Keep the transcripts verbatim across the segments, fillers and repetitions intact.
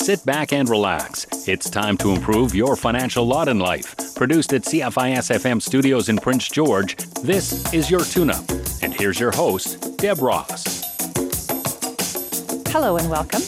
Sit back and relax. It's time to improve your financial lot in life. Produced at C F I S F M Studios in Prince George, this is your tune-up. And here's your host, Deb Ross. Hello and welcome.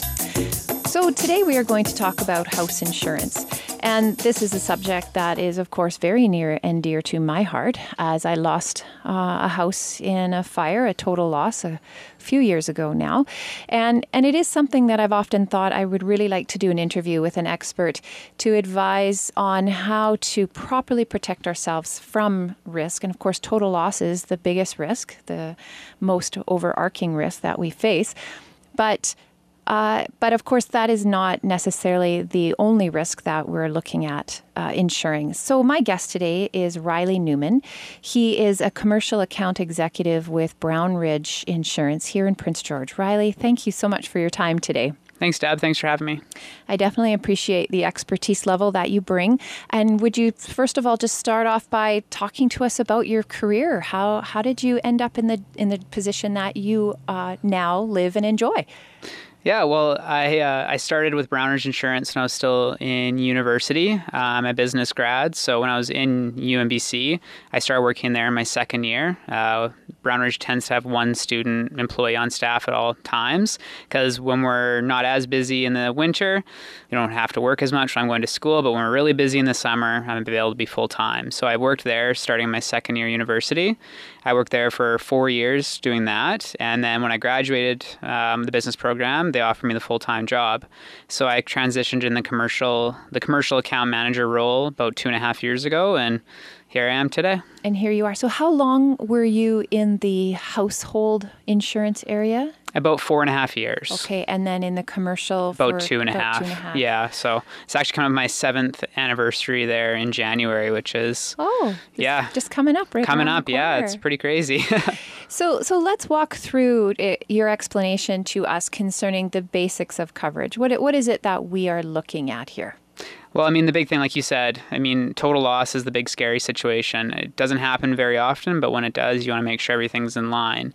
So today we are going to talk about house insurance. And this is a subject that is, of course, very near and dear to my heart, as I lost uh, a house in a fire, a total loss, a few years ago now. And and it is something that I've often thought I would really like to do an interview with an expert to advise on how to properly protect ourselves from risk. And of course, total loss is the biggest risk, the most overarching risk that we face. But Uh, but of course, that is not necessarily the only risk that we're looking at uh, insuring. So my guest today is Riley Newman. He is a commercial account executive with Brown Ridge Insurance here in Prince George. Riley, thank you so much for your time today. Thanks, Deb. Thanks for having me. I definitely appreciate the expertise level that you bring. And would you, first of all, just start off by talking to us about your career? How how did you end up in the in the position that you uh, now live and enjoy? Yeah, well, I uh, I started with Brown Ridge Insurance when I was still in university. Uh, I'm a business grad, so when I was in U M B C, I started working there in my second year. Uh, Brown Ridge tends to have one student employee on staff at all times, because when we're not as busy in the winter, we don't have to work as much when I'm going to school, but when we're really busy in the summer, I'm able to be full-time. So I worked there starting my second year university. I worked there for four years doing that, and then when I graduated um, the business program, they offered me the full-time job. So I transitioned in the commercial the commercial account manager role about two and a half years ago, and here I am today. And here you are. So how long were you in the household insurance area? About four and a half years. Okay, and then in the commercial about for two and a about half. two and a half. Yeah, so it's actually kind of my seventh anniversary there in January, which is oh yeah just coming up right coming around up. the Yeah, corner. it's pretty crazy. So so let's walk through it, your explanation to us concerning the basics of coverage. What what is it that we are looking at here? Well, I mean, the big thing, like you said, I mean, total loss is the big scary situation. It doesn't happen very often, but when it does, you want to make sure everything's in line.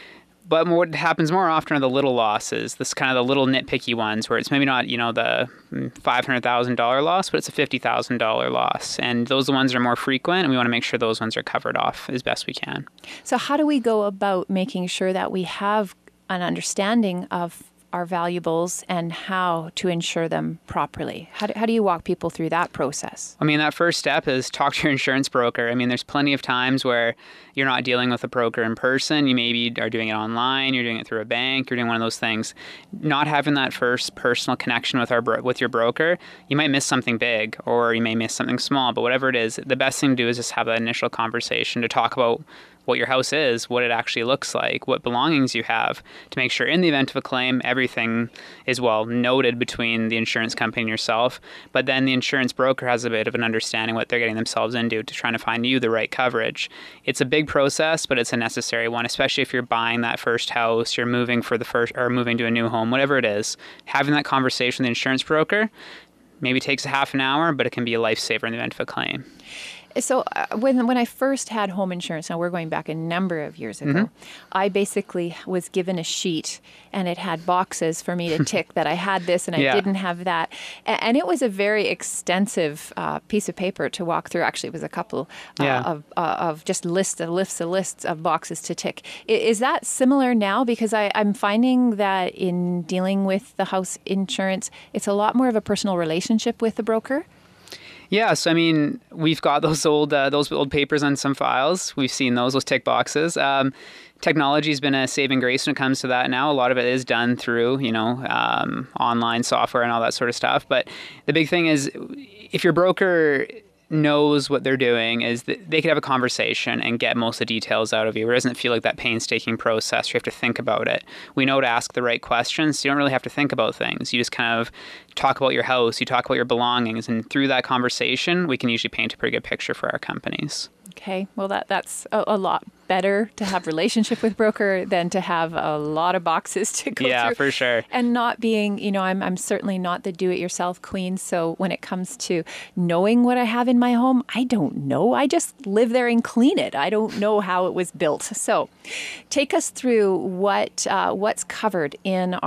But what happens more often are the little losses, this kind of the little nitpicky ones where it's maybe not, you know, the five hundred thousand dollars loss, but it's a fifty thousand dollars loss. And those are the ones that are more frequent, and we want to make sure those ones are covered off as best we can. So how do we go about making sure that we have an understanding of our valuables and how to insure them properly? How do, how do you walk people through that process? I mean, that first step is talk to your insurance broker. I mean, there's plenty of times where you're not dealing with a broker in person. You maybe are doing it online. You're doing it through a bank. You're doing one of those things. Not having that first personal connection with our bro- with your broker, you might miss something big or you may miss something small. But whatever it is, the best thing to do is just have that initial conversation to talk about what your house is, what it actually looks like, what belongings you have, to make sure in the event of a claim, everything is well noted between the insurance company and yourself. But then the insurance broker has a bit of an understanding what they're getting themselves into to trying to find you the right coverage. It's a big process, but it's a necessary one, especially if you're buying that first house, you're moving for the first, or moving to a new home, whatever it is. Having that conversation with the insurance broker maybe takes a half an hour, but it can be a lifesaver in the event of a claim. So uh, when when I first had home insurance, now we're going back a number of years ago, mm-hmm. I basically was given a sheet and it had boxes for me to tick that I had this and I yeah. didn't have that. And it was a very extensive uh, piece of paper to walk through. Actually, it was a couple uh, yeah. of uh, of just lists of lists of lists of boxes to tick. Is that similar now? Because I, I'm finding that in dealing with the house insurance, it's a lot more of a personal relationship with the broker. Yeah, so I mean, we've got those old uh, those old papers on some files. We've seen those, those tick boxes. Um, technology's been a saving grace when it comes to that now. A lot of it is done through, you know, um, online software and all that sort of stuff. But the big thing is, if your broker knows what they're doing, is that they could have a conversation and get most of the details out of you. It doesn't feel like that painstaking process. You have to think about it. We know to ask the right questions, so you don't really have to think about things. You just kind of talk about your house, you talk about your belongings, and through that conversation, we can usually paint a pretty good picture for our companies. Okay, well that that's a, a lot better to have relationship with broker than to have a lot of boxes to go yeah, through. Yeah, for sure. And not being, you know, I'm I'm certainly not the do-it-yourself queen. So when it comes to knowing what I have in my home, I don't know. I just live there and clean it. I don't know how it was built. So take us through what uh, what's covered in our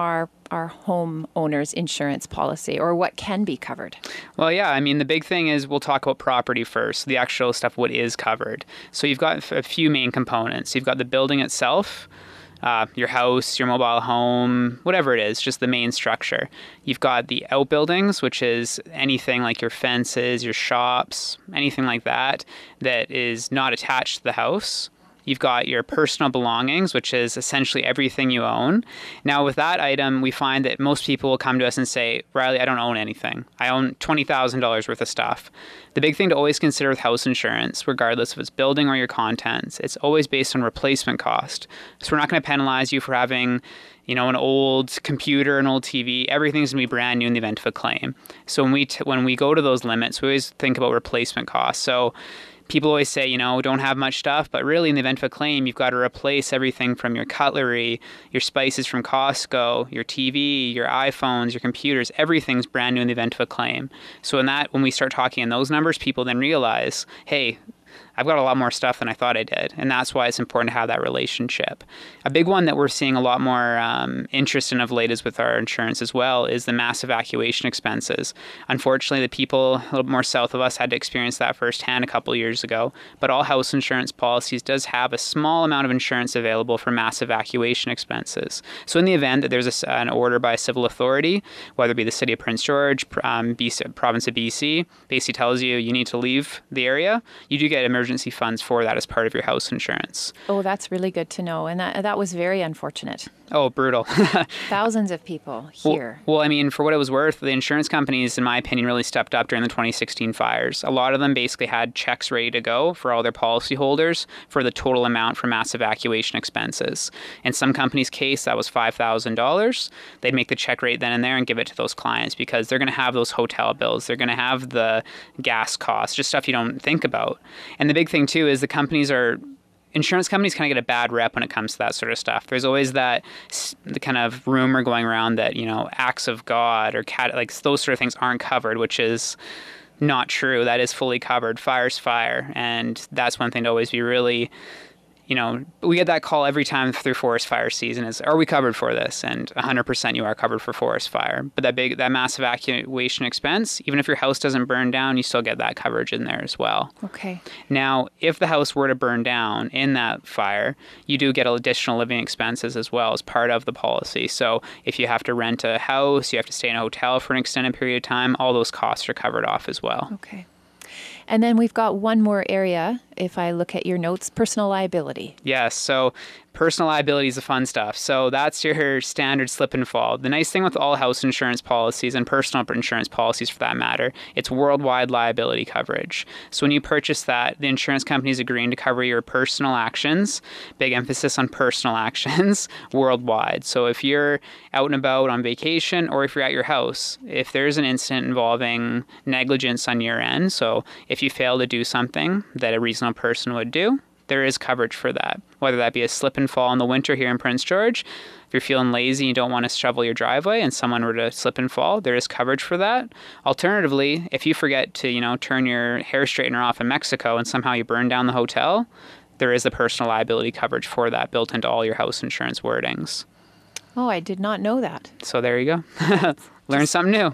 our homeowner's insurance policy, or what can be covered? Well, yeah, I mean, the big thing is we'll talk about property first, the actual stuff, what is covered. So you've got a few main components. You've got the building itself, uh, your house, your mobile home, whatever it is, just the main structure. You've got the outbuildings, which is anything like your fences, your shops, anything like that, that is not attached to the house. You've got your personal belongings, which is essentially everything you own. Now, with that item, we find that most people will come to us and say, Riley, I don't own anything. I own twenty thousand dollars worth of stuff. The big thing to always consider with house insurance, regardless if it's building or your contents, it's always based on replacement cost. So we're not going to penalize you for having, you know, an old computer, an old T V. Everything's going to be brand new in the event of a claim. So when we t- when we go to those limits, we always think about replacement costs. So people always say, you know, don't have much stuff, but really in the event of a claim, you've got to replace everything from your cutlery, your spices from Costco, your T V, your iPhones, your computers. Everything's brand new in the event of a claim. So in that, when we start talking in those numbers, people then realize, hey, I've got a lot more stuff than I thought I did. And that's why it's important to have that relationship. A big one that we're seeing a lot more um, interest in of late is with our insurance as well is the mass evacuation expenses. Unfortunately, the people a little more south of us had to experience that firsthand a couple of years ago. But all house insurance policies does have a small amount of insurance available for mass evacuation expenses. So in the event that there's a, an order by a civil authority, whether it be the city of Prince George, um, B C, province of B C, basically tells you you need to leave the area, you do get emergency emergency funds for that as part of your house insurance. Oh, that's really good to know. And that that was very unfortunate. Oh, brutal. Thousands of people here. Well, well, I mean, for what it was worth, the insurance companies, in my opinion, really stepped up during the twenty sixteen fires. A lot of them basically had checks ready to go for all their policyholders for the total amount for mass evacuation expenses. In some companies' case, that was five thousand dollars. They'd make the check right then and there and give it to those clients because they're going to have those hotel bills. They're going to have the gas costs, just stuff you don't think about. And the big thing, too, is the companies are... Insurance companies kind of get a bad rep when it comes to that sort of stuff. There's always that the kind of rumor going around that, you know, acts of God or cat, like those sort of things aren't covered, which is not true. That is fully covered. Fire's fire. And that's one thing to always be really, you know, we get that call every time through forest fire season is, are we covered for this? And one hundred percent you are covered for forest fire. But that big, that mass evacuation expense, even if your house doesn't burn down, you still get that coverage in there as well. Okay. Now, if the house were to burn down in that fire, you do get additional living expenses as well as part of the policy. So if you have to rent a house, you have to stay in a hotel for an extended period of time, all those costs are covered off as well. Okay. And then we've got one more area, if I look at your notes, personal liability. Yes, so personal liability is the fun stuff. So that's your standard slip and fall. The nice thing with all house insurance policies and personal insurance policies for that matter, it's worldwide liability coverage. So when you purchase that, the insurance company is agreeing to cover your personal actions, big emphasis on personal actions, worldwide. So if you're out and about on vacation or if you're at your house, if there's an incident involving negligence on your end, so if you fail to do something that a reasonable person would do, there is coverage for that. Whether that be a slip and fall in the winter here in Prince George, if you're feeling lazy and you don't want to shovel your driveway and someone were to slip and fall, there is coverage for that. Alternatively, if you forget to, you know, turn your hair straightener off in Mexico and somehow you burn down the hotel, there is a personal liability coverage for that built into all your house insurance wordings. Oh, I did not know that. So there you go. Learn something new.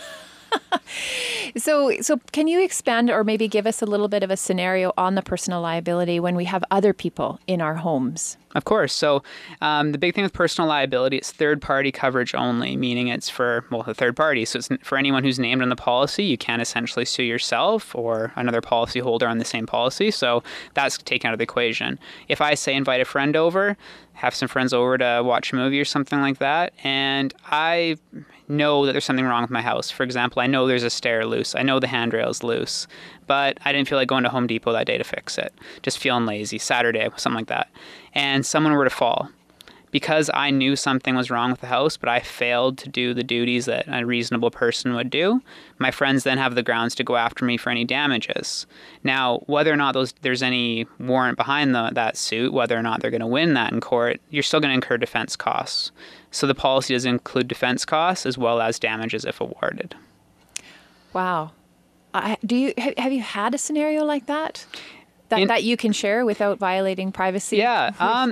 So, so can you expand or maybe give us a little bit of a scenario on the personal liability when we have other people in our homes? Of course. So um, the big thing with personal liability, it's third-party coverage only, meaning it's for, well, the third party. So it's for anyone who's named on the policy. You can't essentially sue yourself or another policy holder on the same policy. So that's taken out of the equation. If I say invite a friend over, have some friends over to watch a movie or something like that, and I know that there's something wrong with my house. For example, I know there's a stair loose. I know the handrail's loose, but I didn't feel like going to Home Depot that day to fix it. Just feeling lazy, Saturday, something like that. And someone were to fall. Because I knew something was wrong with the house, but I failed to do the duties that a reasonable person would do, my friends then have the grounds to go after me for any damages. Now, whether or not those there's any warrant behind the, that suit, whether or not they're going to win that in court, you're still going to incur defense costs. So the policy does include defense costs as well as damages if awarded. Wow. Uh, do you have you had a scenario like that? That, in, that you can share without violating privacy? Yeah. Um,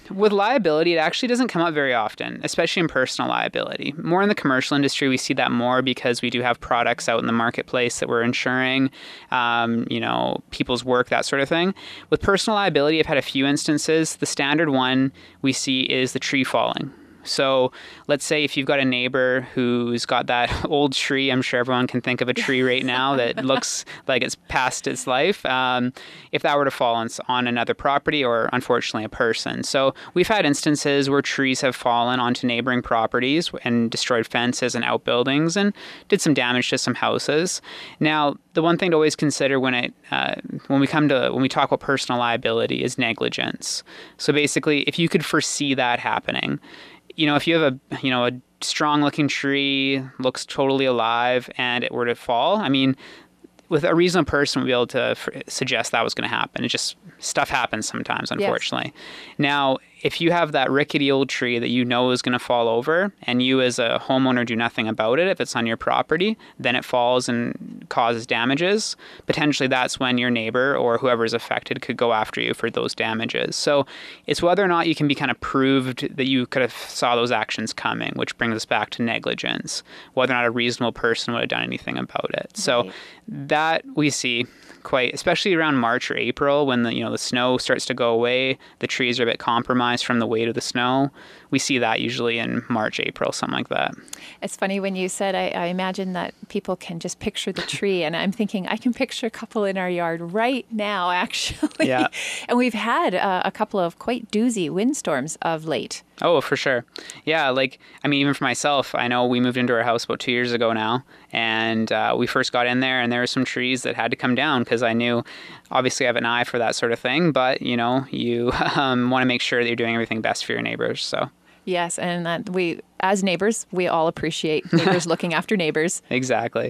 With liability, it actually doesn't come up very often, especially in personal liability. More in the commercial industry, we see that more because we do have products out in the marketplace that we're insuring, um, you know, people's work, that sort of thing. With personal liability, I've had a few instances. The standard one we see is the tree falling. So let's say if you've got a neighbor who's got that old tree, I'm sure everyone can think of a tree right now that looks like it's past its life, um, if that were to fall on, on another property or unfortunately a person. So we've had instances where trees have fallen onto neighboring properties and destroyed fences and outbuildings and did some damage to some houses. Now, the one thing to always consider when it uh, when we come to when we talk about personal liability is negligence. So basically, if you could foresee that happening, you know, if you have a, you know, a strong looking tree, looks totally alive, and it were to fall, I mean, with a reasonable person, we'd be able to f- suggest that was going to happen. It just, stuff happens sometimes, unfortunately. Yes. Now, if you have that rickety old tree that you know is going to fall over, and you as a homeowner do nothing about it, if it's on your property, then it falls and causes damages. Potentially that's when your neighbor or whoever is affected could go after you for those damages. So it's whether or not you can be kind of proved that you could have saw those actions coming, which brings us back to negligence, whether or not a reasonable person would have done anything about it. Right. So that we see quite, especially around March or April when the, you know, the snow starts to go away, the trees are a bit compromised from the weight of the snow. We see that usually in March, April, something like that. It's funny when you said, I, I imagine that people can just picture the tree, and I'm thinking I can picture a couple in our yard right now, actually. Yeah. And we've had uh, a couple of quite doozy windstorms of late. Oh, for sure. Yeah, like, I mean, even for myself, I know we moved into our house about two years ago now, and uh, we first got in there, and there were some trees that had to come down because I knew, obviously I have an eye for that sort of thing, but, you know, you um, want to make sure that you're doing everything best for your neighbors, so. Yes, and that we, as neighbors, we all appreciate neighbors looking after neighbors. Exactly.